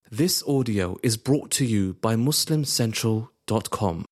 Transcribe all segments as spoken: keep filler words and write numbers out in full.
This audio is brought to you by muslim central dot com.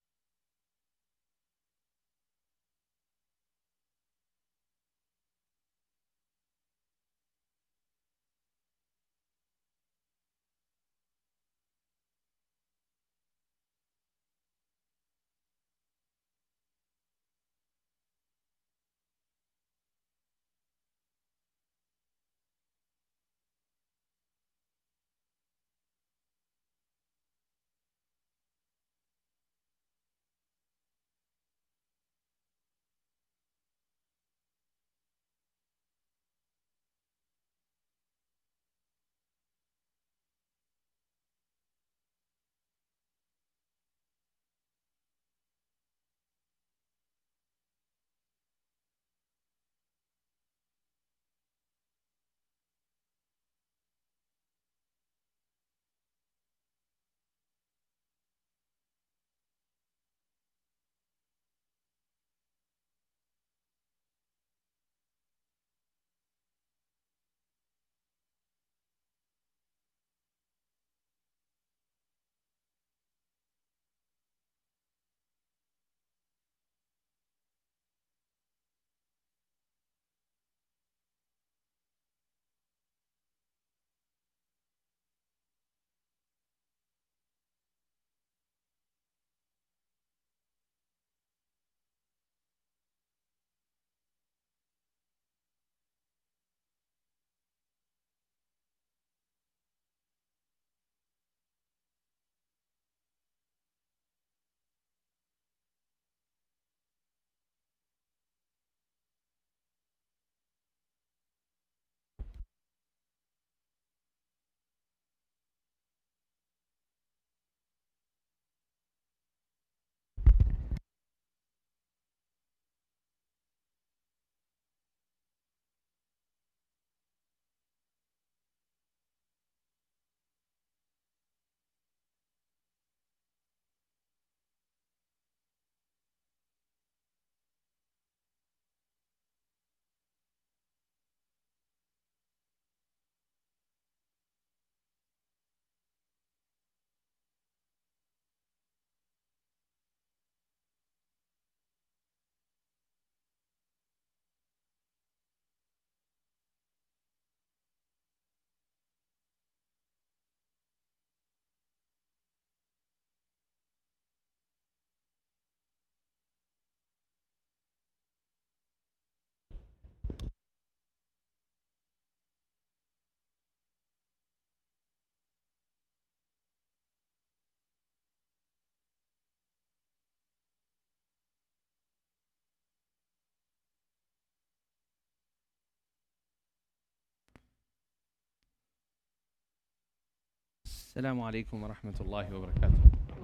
السلام عليكم ورحمة الله وبركاته.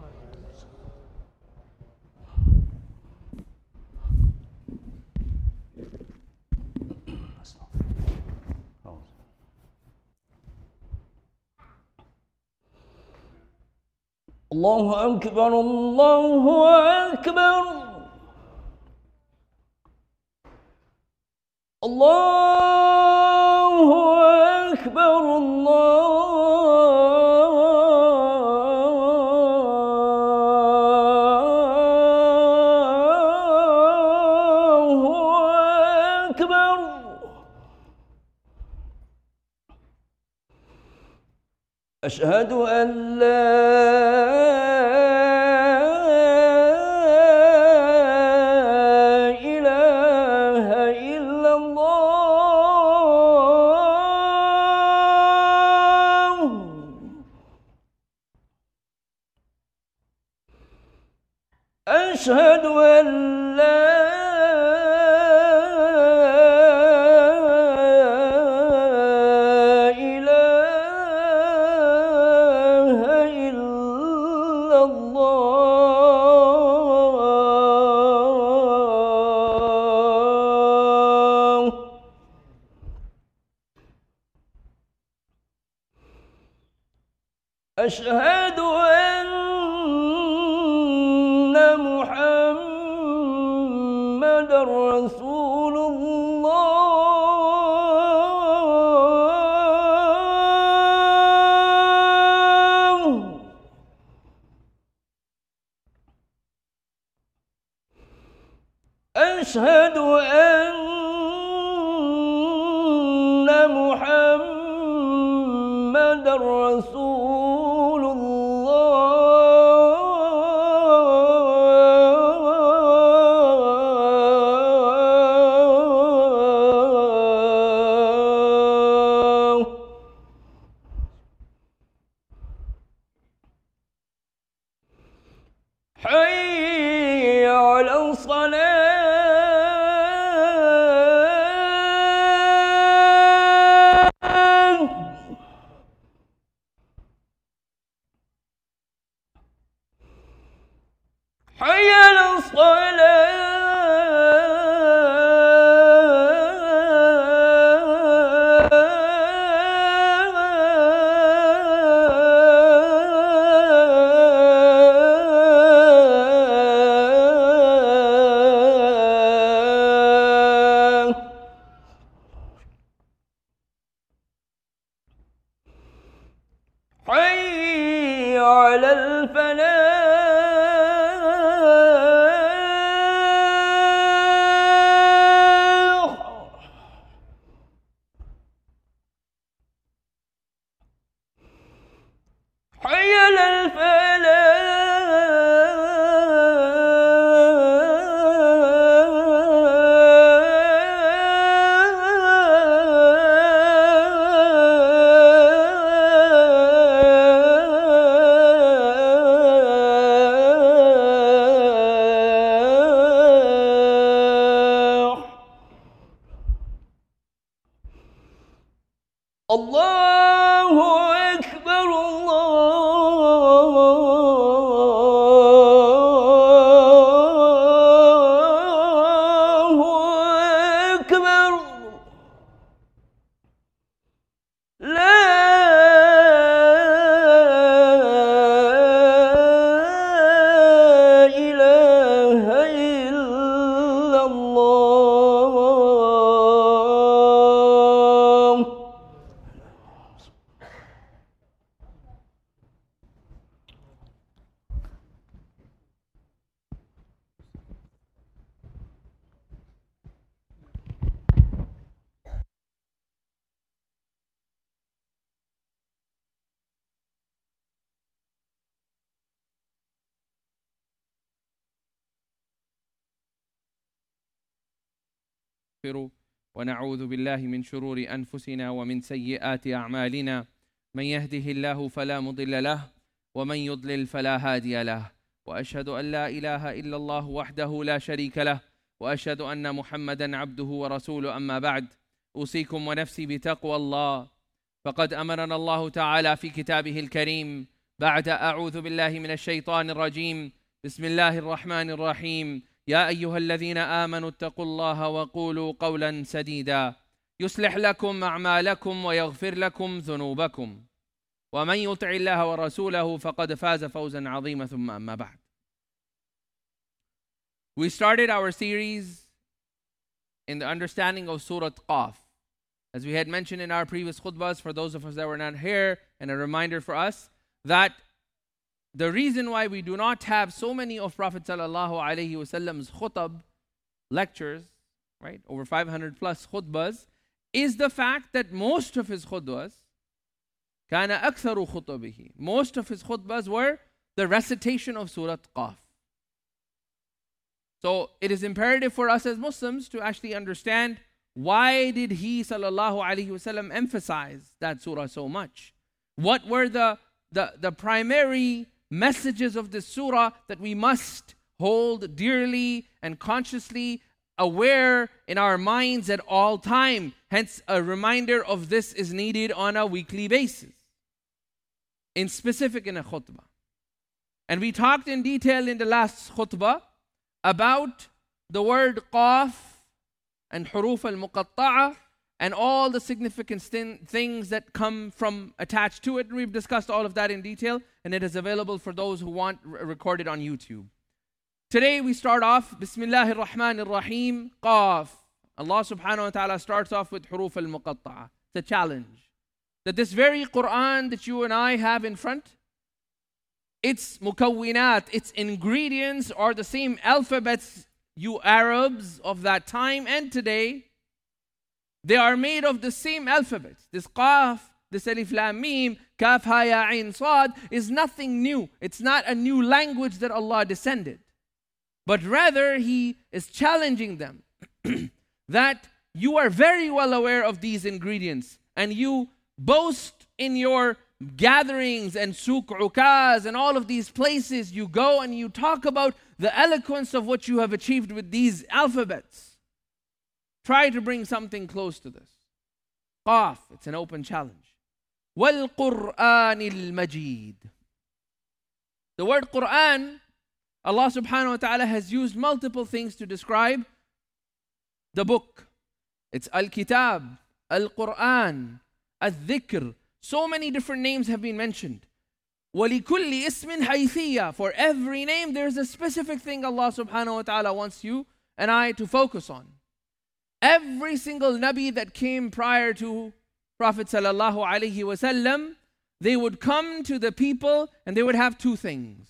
الله أكبر الله أكبر الله أكبر الله أكبر. أشهد أن لا أشهد أن لا إله إلا الله. أشهد أن محمد رسول الله. أشهد أن محمدًا رسول الله. حي على الصلاة. حي على الصلاة. حي على الفلاح. حي على الفلاح. الله أكبر الله أكبر. لا إله إلا الله. ونعوذ بالله من شرور أنفسنا ومن سيئات أعمالنا. من يهده الله فلا مضل له ومن يضلل فلا هادي له. وأشهد أن لا إله إلا الله وحده لا شريك له وأشهد أن محمدًا عبده ورسوله. أما بعد، أوصيكم ونفسي بتقوى الله، فقد أمرنا الله تعالى في كتابه الكريم بعد أعوذ بالله من الشيطان الرجيم. بسم الله الرحمن الرحيم. يا أيها الذين آمنوا اتقوا الله وقولوا قولا سديدا يصلح لكم أعمالكم ويغفر لكم ذنوبكم ومن يطع الله ورسوله فقد فاز فوزا عظيما. ثم أما بعد. We started our series in the understanding of Surah Qaf. As we had mentioned in our previous khutbahs, for those of us that were not here, and a reminder for us, that the reason why we do not have so many of Prophet sallallahu alaihi wasallam's khutab lectures, right, over five hundred plus khutbahs, is the fact that most of his khutbahs, kana aktharu khutabihi, most of his khutbahs were the recitation of Surah Qaf. So it is imperative for us as Muslims to actually understand, why did he sallallahu alaihi wasallam emphasize that surah so much? What were the, the, the primary messages of this surah that we must hold dearly and consciously aware in our minds at all time? Hence, a reminder of this is needed on a weekly basis, in specific in a khutbah. And we talked in detail in the last khutbah about the word qaf and huruf al-muqatta'a and all the significant th- things that come from attached to it. We've discussed all of that in detail, and it is available for those who want r- recorded on YouTube. Today we start off, Bismillahir Rahmanir Rahim, Qaf. Allah subhanahu wa ta'ala starts off with huruf al-muqatta'a. It's a challenge. That this very Quran that you and I have in front, its mukawwinat, its ingredients are the same alphabets you Arabs of that time and today, they are made of the same alphabet. This Qaf, this Alif Lam Mim, Kaf Ha Ya Ain Sad is nothing new. It's not a new language that Allah descended. But rather, He is challenging them that you are very well aware of these ingredients and you boast in your gatherings and souk ukaz and all of these places you go and you talk about the eloquence of what you have achieved with these alphabets. Try to bring something close to this. Qaf, it's an open challenge. Wal Qur'anil Majid. The word Qur'an, Allah subhanahu wa ta'ala has used multiple things to describe the book. It's Al-Kitab, Al-Qur'an, Al-Dhikr. So many different names have been mentioned. وَلِكُلِّ اسْمٍ حَيْثِيَّةٍ. For every name, there's a specific thing Allah subhanahu wa ta'ala wants you and I to focus on. Every single Nabi that came prior to Prophet sallallahu alaihi wasallam, they would come to the people and they would have two things.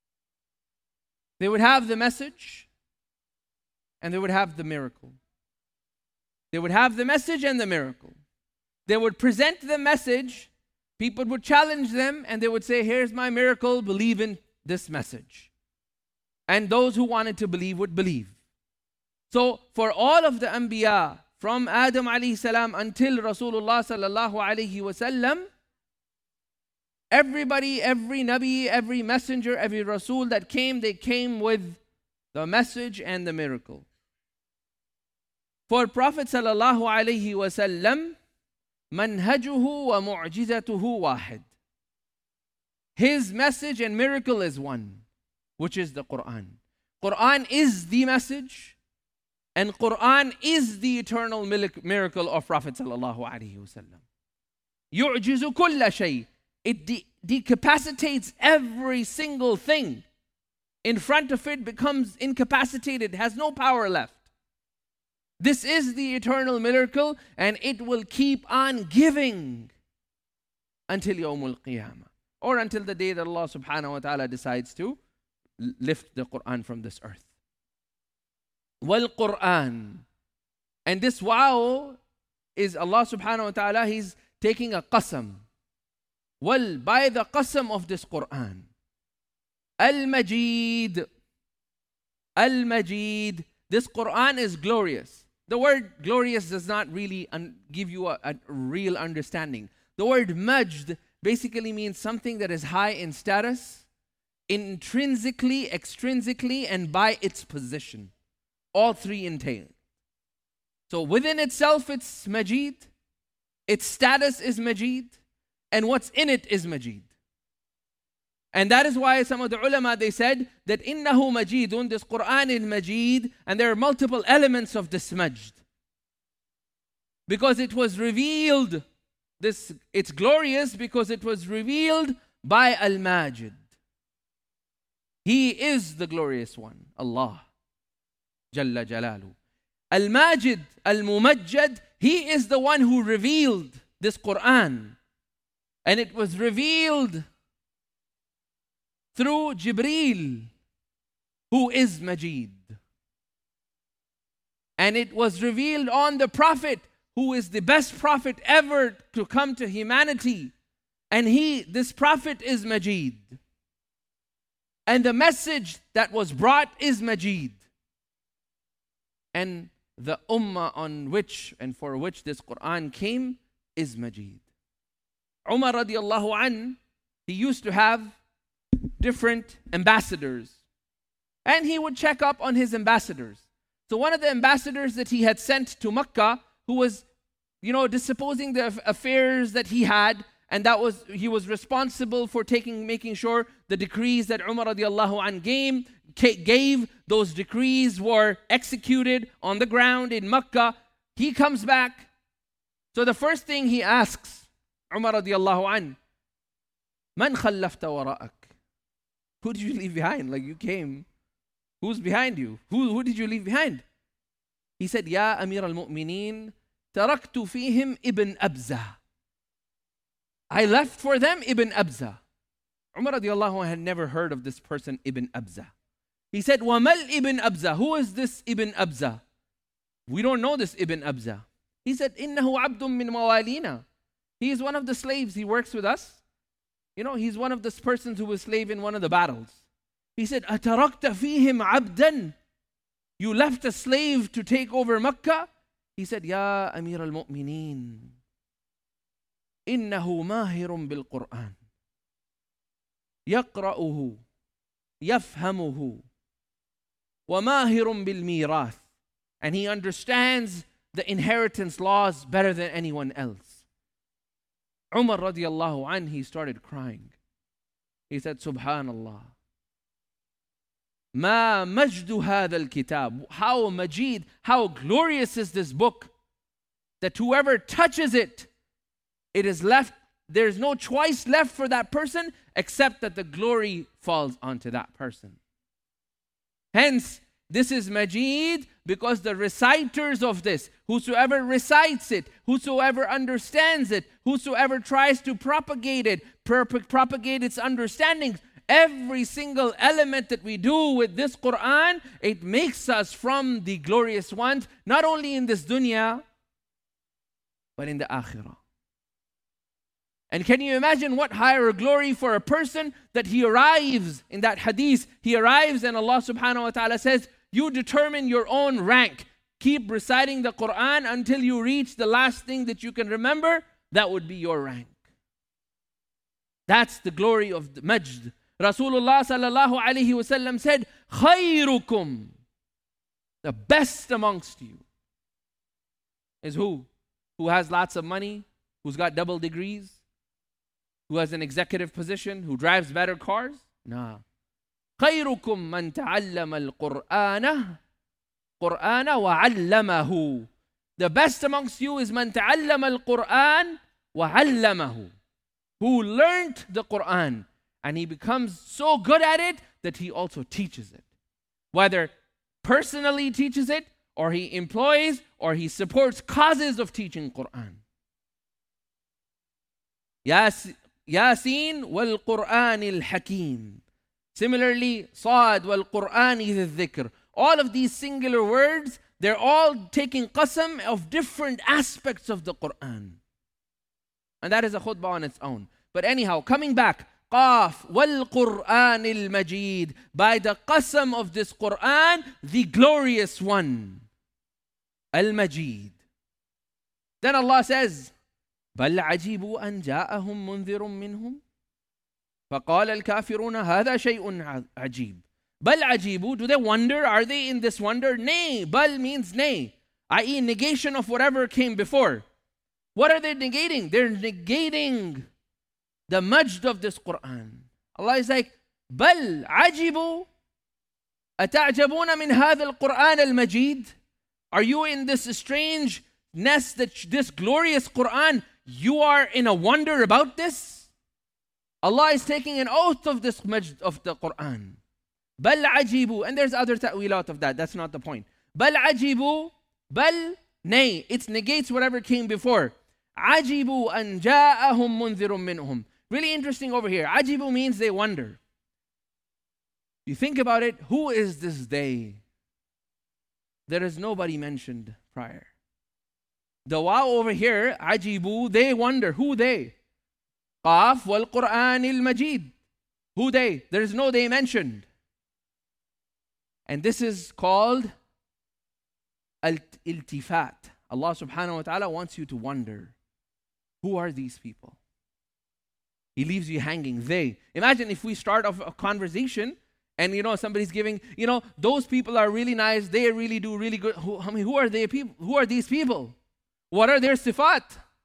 They would have the message and they would have the miracle. They would have the message and the miracle. They would present the message, people would challenge them, and they would say, here's my miracle, believe in this message. And those who wanted to believe would believe. So for all of the Anbiya, from Adam alayhi salam until Rasulullah sallallahu alayhi wasallam, everybody, every Nabi, every messenger, every Rasul that came, they came with the message and the miracle. For Prophet sallallahu alayhi wasallam, manhajuhu wa mu'jizatuhu wahid. His message and miracle is one, which is the Quran. Quran is the message, and Quran is the eternal miracle of Prophet sallallahu alaihi wasallam. Yu'jizu kulla shay. It de- decapacitates every single thing. In front of it becomes incapacitated, has no power left. This is the eternal miracle, and it will keep on giving until Yawmul Qiyamah, or until the day that Allah subhanahu wa ta'ala decides to lift the Quran from this earth. Wal Quran. And this wow is Allah subhanahu wa ta'ala, He's taking a qasam. Wal, by the qasam of this Quran. Al-Majid. Al-Majid. This Quran is glorious. The word glorious does not really un- give you a, a real understanding. The word majd basically means something that is high in status, intrinsically, extrinsically, and by its position. All three entail. So within itself, it's Majid. Its status is Majid. And what's in it is Majid. And that is why some of the ulama, they said that innahu majidun, this Quran is Majid, and there are multiple elements of this Majd. Because it was revealed, this it's glorious because it was revealed by Al-Majid. He is the glorious one, Allah Jalla Jalalu. Al-Majid, Al-Mumajjad, He is the one who revealed this Quran. And it was revealed through Jibreel, who is Majid. And it was revealed on the Prophet, who is the best prophet ever to come to humanity. And he, this Prophet is Majid. And the message that was brought is Majid. And the ummah on which and for which this Quran came is Majid. Umar radiallahu an, he used to have different ambassadors. And he would check up on his ambassadors. So one of the ambassadors that he had sent to Makkah, who was, you know, disposing the affairs that he had, and that was, he was responsible for taking, making sure the decrees that Umar radiallahu an gave, gave, those decrees were executed on the ground in Makkah. He comes back. So the first thing he asks Umar radiallahu an, Man khallafta wara'ak? Who did you leave behind? Like you came. Who's behind you? Who, who did you leave behind? He said, Ya Amir al-Mu'mineen, taraktu fihim Ibn Abza. I left for them Ibn Abza. Umar radiallahu anh had never heard of this person, Ibn Abza. He said, وَمَلْ Ibn Abza. Who is this Ibn Abza? We don't know this Ibn Abza. He said, إِنَّهُ عَبْدٌ مِّن مَوَالِينَا. He is one of the slaves. He works with us. You know, he's one of the persons who was slave in one of the battles. He said, أَتَرَكْتَ فِيهِمْ عَبْدًا. You left a slave to take over Makkah? He said, يَا أَمِيرَ الْمُؤْمِنِينَ إِنَّهُ مَاهِرٌ بِالْقُرْآنِ يَقْرَأُهُ يَفْهَمُهُ وَمَاهِرٌ بِالْمِيرَاثِ. And he understands the inheritance laws better than anyone else. Umar radiallahu anh, he started crying. He said, Subhanallah. ما مجد هذا الكتاب. How majid, how glorious is this book, that whoever touches it, it is left, there's no choice left for that person except that the glory falls onto that person. Hence, this is majid because the reciters of this, whosoever recites it, whosoever understands it, whosoever tries to propagate it, propagate its understandings, every single element that we do with this Quran, it makes us from the glorious ones, not only in this dunya, but in the akhirah. And can you imagine what higher glory for a person that he arrives in that hadith, he arrives and Allah subhanahu wa ta'ala says, you determine your own rank. Keep reciting the Quran until you reach the last thing that you can remember, that would be your rank. That's the glory of the Majd. Rasulullah sallallahu alayhi wasallam said, خَيْرُكُمْ. The best amongst you is who? Who has lots of money, who's got double degrees, who has an executive position, who drives better cars? Nah. خَيْرُكُمْ مَنْ تَعَلَّمَ الْقُرْآنَ قُرْآنَ وَعَلَّمَهُ. The best amongst you is مَنْ تَعَلَّمَ الْقُرْآنَ وَعَلَّمَهُ. Who learned the Quran and he becomes so good at it that he also teaches it. Whether personally teaches it, or he employs, or he supports causes of teaching Quran. Yasin wal Quran al Hakim. Similarly, Sad wal Quran al Dhikr. All of these singular words, they're all taking qasam of different aspects of the Quran. And that is a khutbah on its own. But anyhow, coming back, Qaf wal Quran al Majid. By the qasam of this Quran, the glorious one. Al Majid. Then Allah says, بل عجبوا أن جاءهم منذر منهم فقال الكافرون هذا شيء عجيب. بل عجيبوا, do they wonder? Are they in this wonder? Nay. Bal means nay, that is negation of whatever came before. What are they negating? They're negating the majd of this Quran. Allah is like, بل عجبوا أتعجبون من هذا القرآن المجيد. Are you in this strangeness, that this glorious Quran, you are in a wonder about this? Allah is taking an oath of this majd of the Quran. بل عجبوا, and there's other ta'wilat of that, that's not the point. بل عجبوا, بل, nay, it negates whatever came before. عجبوا أن جاءهم منذر منهم. Really interesting over here. عجبوا means they wonder. You think about it, who is this they? There is nobody mentioned prior. The wow over here, عجبوا, they wonder. Who they? Qaf wal Quran al Majid. Who they? There is no they mentioned. And this is called al-iltifat. Allah subhanahu wa ta'ala wants you to wonder. Who are these people? He leaves you hanging. They. Imagine if we start off a conversation and, you know, somebody's giving, you know, those people are really nice. They really do really good. Who, I mean, who are they people? Who are these people? What are their sifat?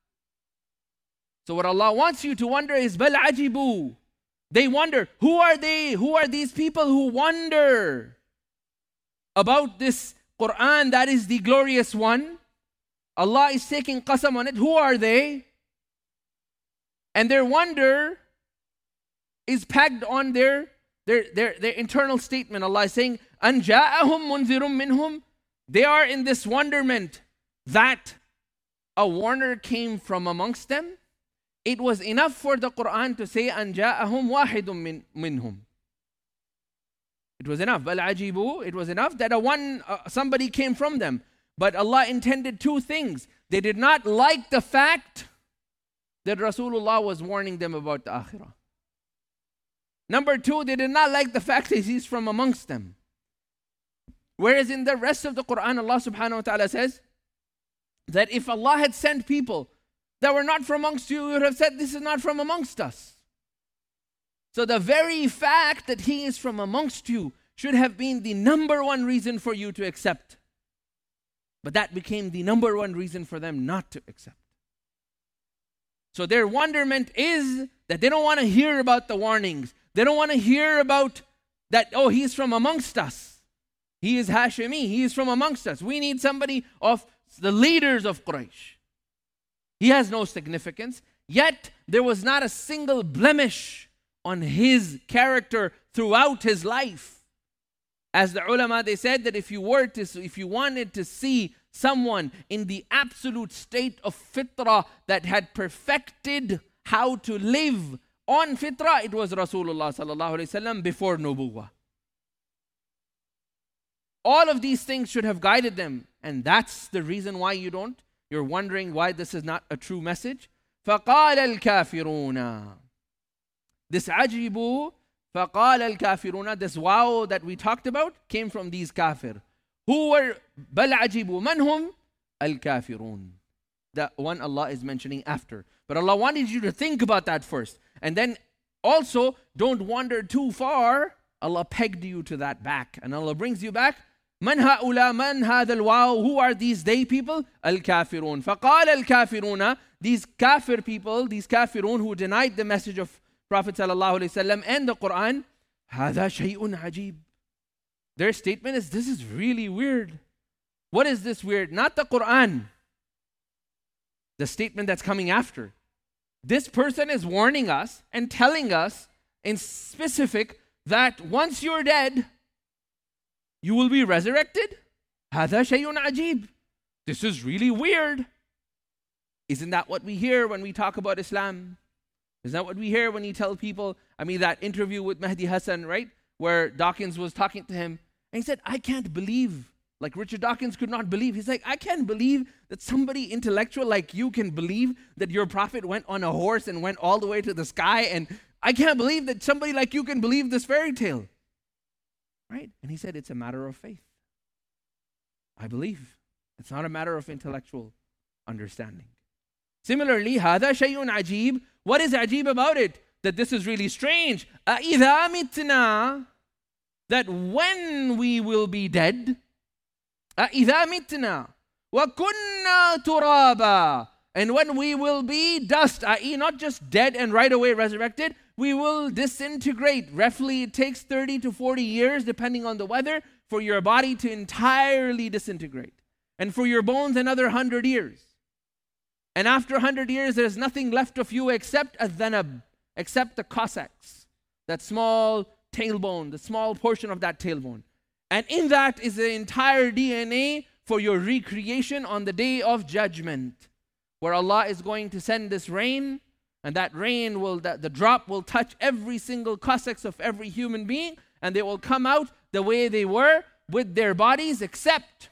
So what Allah wants you to wonder is, bal ajibu. They wonder. Who are they? Who are these people who wonder about this Quran that is the glorious one? Allah is taking qasam on it. Who are they? And their wonder is pegged on their, their, their, their internal statement. Allah is saying, أَنْ جَاءَهُمْ مُنذِرٌ مِّنْهُمْ. They are in this wonderment that a warner came from amongst them. It was enough for the Quran to say, أَنْ جَاءَهُمْ وَاحِدٌ مِّنْهُمْ. It was enough. Bal ajibu, it was enough that a one uh, somebody came from them. But Allah intended two things. They did not like the fact that Rasulullah was warning them about the akhirah. Number two, they did not like the fact that he's from amongst them. Whereas in the rest of the Quran, Allah subhanahu wa ta'ala says that if Allah had sent people that were not from amongst you, we would have said, this is not from amongst us. So the very fact that he is from amongst you should have been the number one reason for you to accept. But that became the number one reason for them not to accept. So their wonderment is that they don't want to hear about the warnings. They don't want to hear about that, oh, he's from amongst us. He is Hashimi. He is from amongst us. We need somebody of the leaders of Quraysh. He has no significance. Yet there was not a single blemish on his character throughout his life. As the ulama, they said that if you were to, if you wanted to see someone in the absolute state of fitrah that had perfected how to live on fitrah, it was Rasulullah sallallahu alaihi wasallam before nubuwwah. All of these things should have guided them, and that's the reason why you don't. You're wondering why this is not a true message. فَقَالَ الْكَافِرُونَ. This ajibu, فَقَالَ الْكَافِرُونَ, this wow that we talked about came from these kafir. Who were بَلْ عَجِبُوا مَنْ هُمْ الْكَافِرُونَ. The one Allah is mentioning after. But Allah wanted you to think about that first. And then also, don't wander too far. Allah pegged you to that back. And Allah brings you back. من هؤلاء من هذا الواو. Who are these they people? الكافرون. فقال الكافرون. These kafir people, these kafirun who denied the message of Prophet sallallahu alaihi wasallam and the Quran, هذا شيء عجيب. Their statement is, this is really weird. What is this weird? Not the Quran. The statement that's coming after. This person is warning us and telling us in specific that once you're dead, you will be resurrected. هذا شيء عجيب. This is really weird. Isn't that what we hear when we talk about Islam? Isn't that what we hear when you tell people? I mean, that interview with Mehdi Hassan, right? Where Dawkins was talking to him. And he said, I can't believe. Like Richard Dawkins could not believe. He's like, I can't believe that somebody intellectual like you can believe that your prophet went on a horse and went all the way to the sky. And I can't believe that somebody like you can believe this fairy tale. Right? And he said, it's a matter of faith. I believe. It's not a matter of intellectual understanding. Similarly, هذا شيء عجيب. What is ajib about it? That this is really strange. أَإِذَا مِتْنَا. That when we will be dead, أَإِذَا مِتْنَا وَكُنَّا تُرَابًا. And when we will be dust, that is not just dead and right away resurrected, we will disintegrate. Roughly it takes thirty to forty years, depending on the weather, for your body to entirely disintegrate. And for your bones, another one hundred years. And after one hundred years, there's nothing left of you except a dhanab, except the Cossacks, that small tailbone, the small portion of that tailbone. And in that is the entire D N A for your recreation on the day of judgment, where Allah is going to send this rain, and that rain will, that the drop will touch every single Cossacks of every human being, and they will come out the way they were with their bodies, except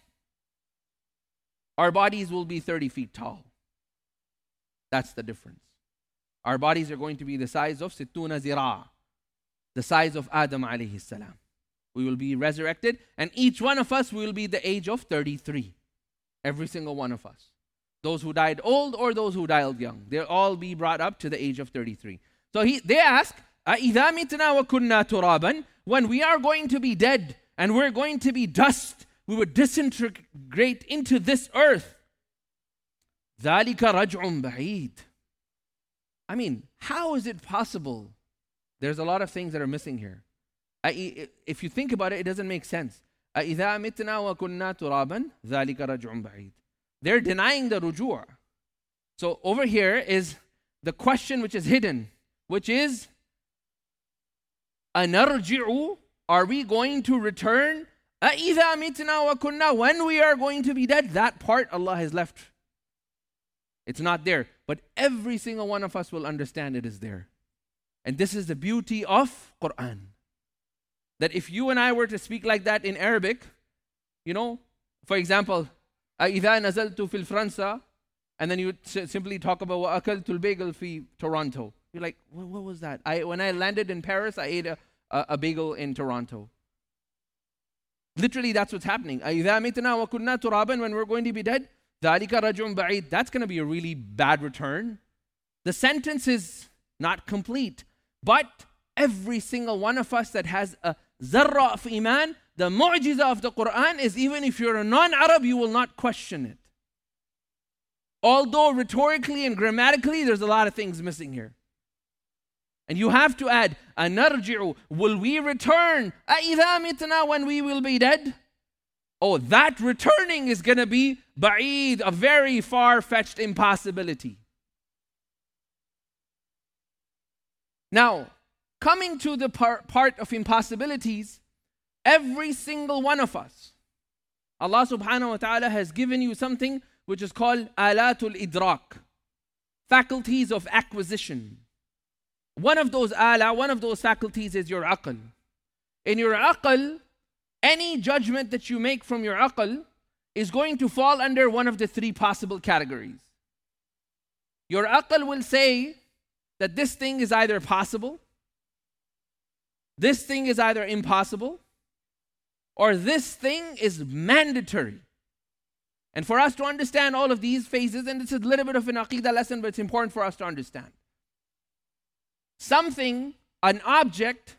our bodies will be thirty feet tall. That's the difference. Our bodies are going to be the size of sittuna zira, the size of Adam alayhi salam. We will be resurrected, and each one of us will be the age of thirty-three. Every single one of us. Those who died old or those who died young. They'll all be brought up to the age of thirty-three. So he, they ask, أَإِذَا مِتْنَا وَكُنَّا تُرَابًا. When we are going to be dead and we're going to be dust, we would disintegrate into this earth. ذَلِكَ رَجْعٌ بَعِيدٌ. I mean, how is it possible? There's a lot of things that are missing here. If you think about it, it doesn't make sense. أَإِذَا مِتْنَا وَكُنَّا تُرَابًا ذَلِكَ رَجْعٌ بَعِيدٌ. They're denying the ruju'. So over here is the question which is hidden, which is, أَنَرْجِعُ. Are we going to return? أَإِذَا مِتْنَا وَكُنَّا. When we are going to be dead, that part Allah has left. It's not there. But every single one of us will understand it is there. And this is the beauty of Quran. that if you and I were to speak like that in Arabic, you know, for example, إِذَا نَزَلْتُ فِي الْفْرَنْسَ, and then you simply talk about وَأَكَلْتُ الْبَيْغَلْ فِي Toronto. You're like, what, what was that? I When I landed in Paris, I ate a, a, a bagel in Toronto. Literally, that's what's happening. أَإِذَا مِتْنَا وَكُنَّا تُرَابًا, when we're going to be dead, ذَلِكَ رَجْعٌ بَعِيدٌ. That's going to be a really bad return. The sentence is not complete. But every single one of us that has a zarra of iman, the mu'jiza of the Quran is, even if you're a non-Arab, you will not question it. Although rhetorically and grammatically, there's a lot of things missing here. And you have to add, أَنَرْجِعُ, will we return? أَإِذَا مِتْنَا, when we will be dead? Oh, that returning is going to be ba'id, a very far-fetched impossibility. Now, coming to the par- part of impossibilities, every single one of us, Allah subhanahu wa ta'ala has given you something which is called alatul idrak, faculties of acquisition. One of those ala, one of those faculties is your aql. In your aql, any judgment that you make from your aql is going to fall under one of the three possible categories. Your aql will say that this thing is either possible, this thing is either impossible, or this thing is mandatory. And for us to understand all of these phases, and this is a little bit of an aqidah lesson, but it's important for us to understand. Something, an object,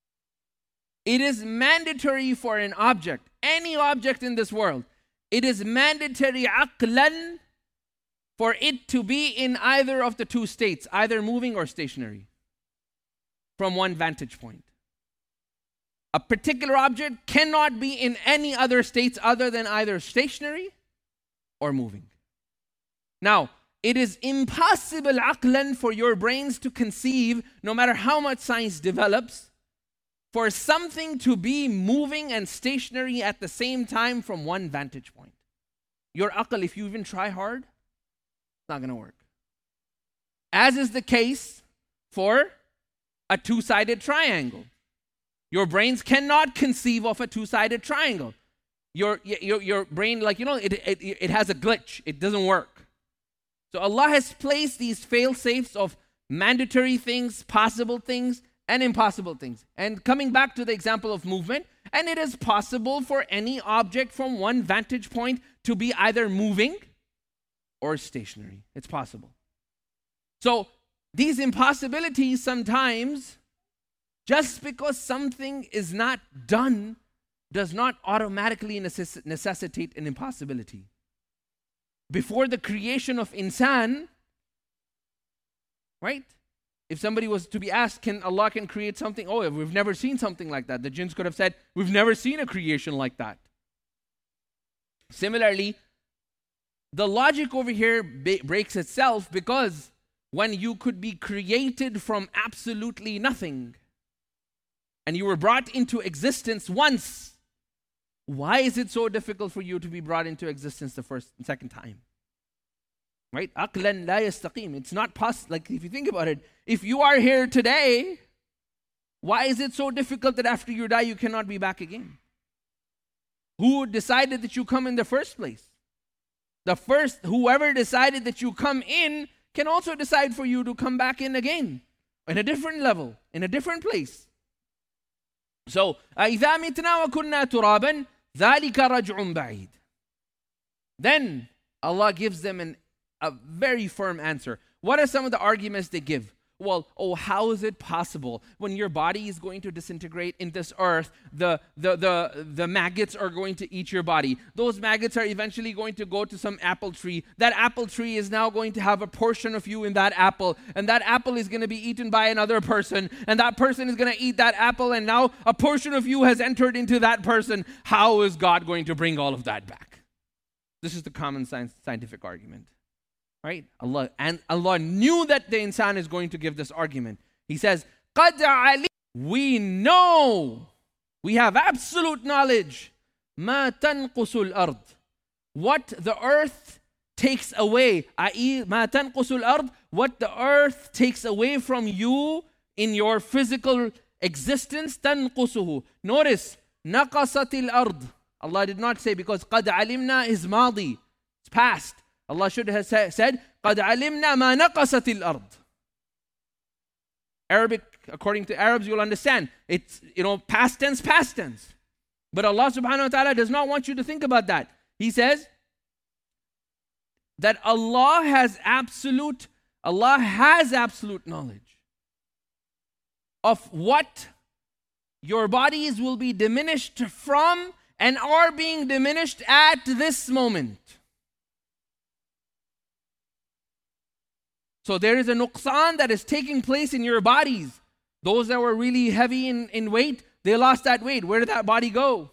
it is mandatory for an object, any object in this world, it is mandatory aqlan for it to be in either of the two states, either moving or stationary, from one vantage point. A particular object cannot be in any other states other than either stationary or moving. Now, it is impossible aqlan for your brains to conceive, no matter how much science develops, for something to be moving and stationary at the same time from one vantage point. Your aql, if you even try hard, it's not going to work. As is the case for a two-sided triangle. Your brains cannot conceive of a two-sided triangle. Your, your, your brain, like, you know, it, it, it has a glitch. It doesn't work. So Allah has placed these fail-safes of mandatory things, possible things, and impossible things. And coming back to the example of movement, and it is possible for any object from one vantage point to be either moving or stationary. It's possible. So these impossibilities sometimes, just because something is not done, does not automatically necess- necessitate an impossibility. Before the creation of insan, right? If somebody was to be asked, can Allah can create something? Oh, we've never seen something like that. The jinns could have said, we've never seen a creation like that. Similarly, the logic over here ba- breaks itself, because when you could be created from absolutely nothing and you were brought into existence once, why is it so difficult for you to be brought into existence the first and second time? Right? Aqlan la yastaqim. It's not possible. Like, if you think about it, if you are here today, why is it so difficult that after you die you cannot be back again? Who decided that you come in the first place? The first, whoever decided that you come in can also decide for you to come back in again, in a different level, in a different place. So, أَإِذَا مِتْنَا وَكُنَّا تُرَابًا ذَلِكَ رَجْعٌ بَعِيدٌ. Then Allah gives them an, a very firm answer. What are some of the arguments they give? Well, oh, how is it possible when your body is going to disintegrate in this earth, the, the, the, the maggots are going to eat your body. Those maggots are eventually going to go to some apple tree. That apple tree is now going to have a portion of you in that apple. And that apple is going to be eaten by another person. And that person is going to eat that apple. And now a portion of you has entered into that person. How is God going to bring all of that back? This is the common science, scientific argument. Right? Allah, and Allah knew that the insan is going to give this argument. He says, قَدْ عَلِمْ, we know, we have absolute knowledge, مَا تَنْقُسُ الْأَرْض, what the earth takes away, that is, مَا تَنْقُسُ الْأَرْض, what the earth takes away from you in your physical existence تنقصه. Notice, نقصت الأرض. Allah did not say, because قد علمنا is ماضي, it's past. Allah should have said, قد علمنا ما نقصت الأرض. Arabic, according to Arabs, you'll understand. It's, you know, past tense, past tense. But Allah subhanahu wa ta'ala does not want you to think about that. He says that Allah has absolute, Allah has absolute knowledge of what your bodies will be diminished from and are being diminished at this moment. So there is a nuqsan that is taking place in your bodies. Those that were really heavy in, in weight, they lost that weight. Where did that body go?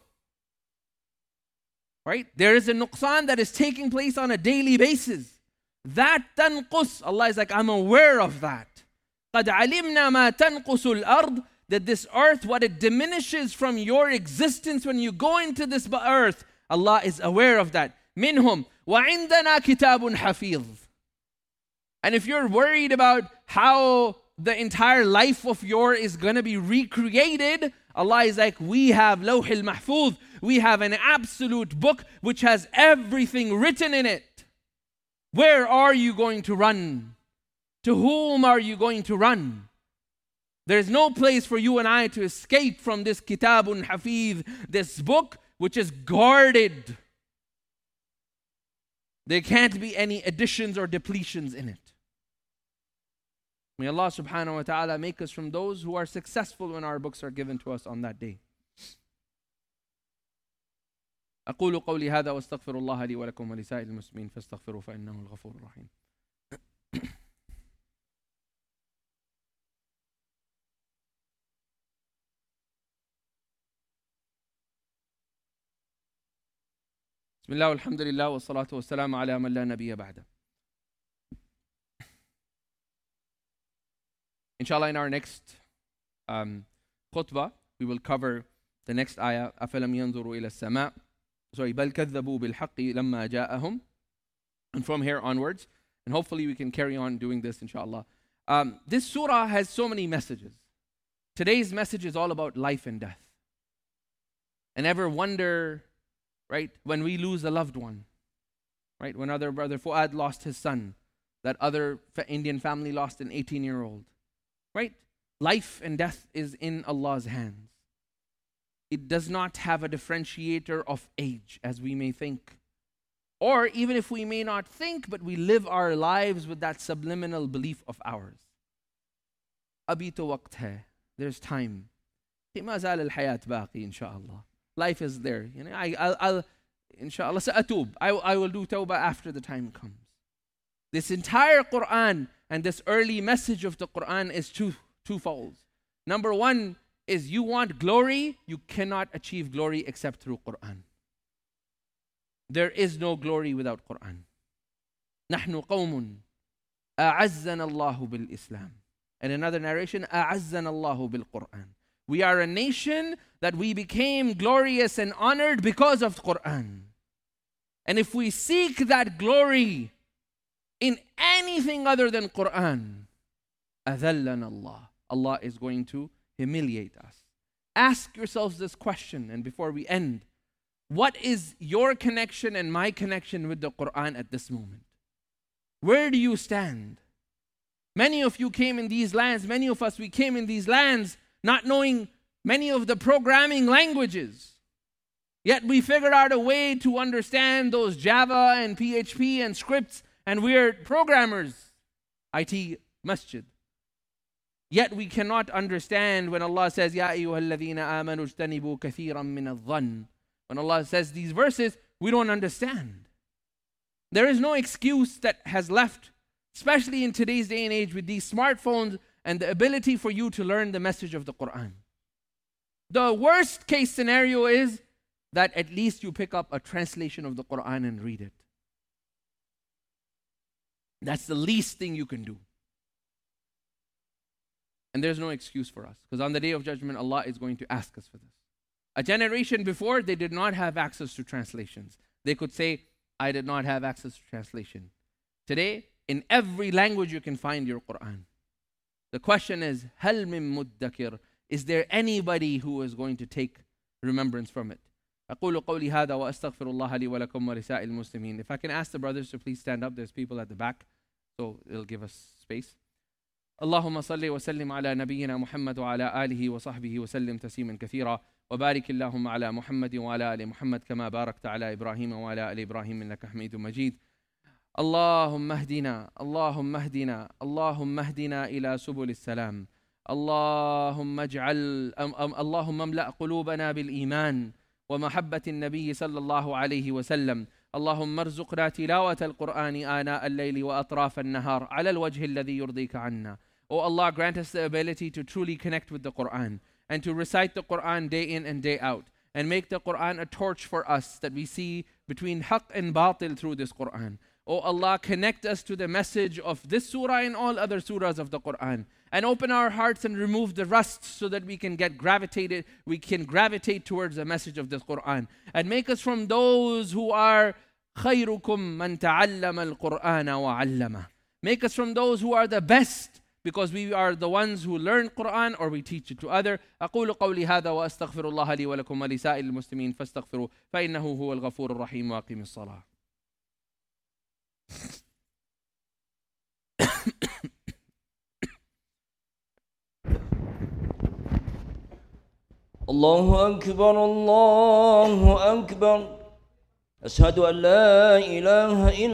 Right? There is a nuqsan that is taking place on a daily basis. That tanqus, Allah is like, I'm aware of that. قَدْ عَلِمْنَا مَا تَنْقُسُ الْأَرْضِ, that this earth, what it diminishes from your existence when you go into this earth, Allah is aware of that. مِنْهُمْ وَعِنْدَنَا كِتَابٌ حَفِيظٌ. And if you're worried about how the entire life of yours is going to be recreated, Allah is like, we have Lawh al-Mahfuz. We have an absolute book which has everything written in it. Where are you going to run? To whom are you going to run? There is no place for you and I to escape from this Kitabun Hafiz, this book which is guarded. There can't be any additions or depletions in it. May Allah subhanahu wa ta'ala make us from those who are successful when our books are given to us on that day. أقول قولي هذا واستغفر الله لي ولكم ولسائر المسلمين فاستغفروه فإنه الغفور الرحيم. بسم الله والحمد لله والصلاة والسلام على من لا نبي بعده. Inshallah, in our next um, khutbah, we will cover the next ayah. أَفَلَمْ يَنْظُرُوا إِلَى السَّمَاءِ. Sorry, بَلْ كَذَّبُوا بِالْحَقِّ لَمَّا جَاءَهُمْ. And from here onwards, and hopefully we can carry on doing this, inshallah. Um, this surah has so many messages. Today's message is all about life and death. And ever wonder, right, when we lose a loved one, right? When other brother Fuad lost his son, that other Indian family lost an eighteen-year-old. Right? Life and death is in Allah's hands. It does not have a differentiator of age, as we may think. Or even if we may not think, but we live our lives with that subliminal belief of ours. Abhi to waqt hai. There's time. Ma zal al-hayat baqi, inshallah. Life is there. You know, I, I'll, I'll, inshallah, sa'atub. I, I will do tawbah after the time comes. This entire Quran and this early message of the Quran is two, twofold. Number one is you want glory, you cannot achieve glory except through Quran. There is no glory without Quran. نحن قوم أعزنا الله بالإسلام. And another narration, أعزنا الله بالقرآن. We are a nation that we became glorious and honored because of Quran. And if we seek that glory in anything other than Quran, أذلنا Allah. Allah is going to humiliate us. Ask yourselves this question, and before we end, what is your connection and my connection with the Quran at this moment? Where do you stand? Many of you came in these lands, many of us, we came in these lands not knowing many of the programming languages. Yet we figured out a way to understand those Java and P H P and scripts, and we're programmers, I T masjid. Yet we cannot understand when Allah says, Ya ayyuhalladhina amanu ijtanibu kathiran min adh-dhann. When Allah says these verses, we don't understand. There is no excuse that has left, especially in today's day and age with these smartphones and the ability for you to learn the message of the Quran. The worst case scenario is that at least you pick up a translation of the Quran and read it. That's the least thing you can do. And there's no excuse for us, because on the Day of Judgment, Allah is going to ask us for this. A generation before, they did not have access to translations. They could say, I did not have access to translation. Today, in every language you can find your Quran. The question is, هل من مدكر? Is there anybody who is going to take remembrance from it? أقول قولي هذا وأستغفر الله لي ولكم ولسائر المسلمين. If I can ask the brothers to please stand up. There's people at the back, so it'll give us space. اللهم صل وسلم على نبينا محمد وعلى آله وصحبه وسلم تسليما كثيرا وبارك اللهم على محمد وعلى آل محمد كما باركت على إبراهيم وعلى آل إبراهيم إنك حميد مجيد. اللهم اهدنا اللهم اهدنا اللهم اهدنا إلى سبل السلام. اللهم اجعل اللهم املأ قلوبنا بالإيمان ومحبة النبي صلى الله عليه وسلم. اللهم ارزقنا تلاوة القرآن آناء الليل وأطراف النهار على الوجه الذي يرضيك عنا. Oh Allah, grant us the ability to truly connect with the Quran and to recite the Quran day in and day out, and make the Quran a torch for us that we see between haqq and batil through this Quran. Oh Allah, connect us to the message of this surah and all other surahs of the Quran, and open our hearts and remove the rust so that we can get gravitated, we can gravitate towards the message of this Quran, and make us from those who are خيركم من تعلم القرآن وعلمه. Make us from those who are the best, because we are the ones who learn Quran or we teach it to other. أقول قولي هذا وأستغفر الله لي ولكم ولسائر المسلمين فاستغفروا فإنه هو الغفور الرحيم وأقيم الصلاة. الله أكبر الله أكبر أشهد أن لا إله إلا